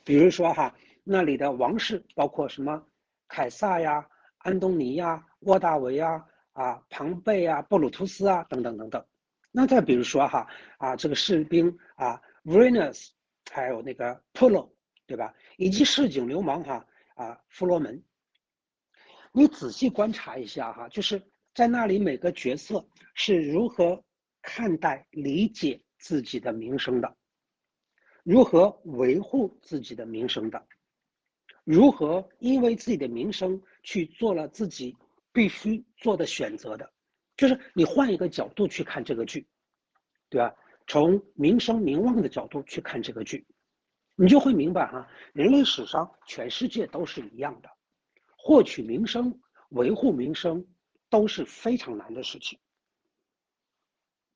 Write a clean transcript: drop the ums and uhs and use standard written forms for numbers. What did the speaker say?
比如说哈，那里的王室包括什么凯撒呀、安东尼呀、沃大维呀、庞贝啊、布鲁图斯啊等等等等。那再比如说哈这个士兵Venus，还有那个 Polo，对吧？以及市井流氓弗罗门。你仔细观察一下哈，就是在那里每个角色是如何看待、理解自己的名声的，如何维护自己的名声的，如何因为自己的名声去做了自己必须做的选择的。就是你换一个角度去看这个剧，对吧？从名声名望的角度去看这个剧，你就会明白哈，人类史上全世界都是一样的，获取名声、维护名声都是非常难的事情。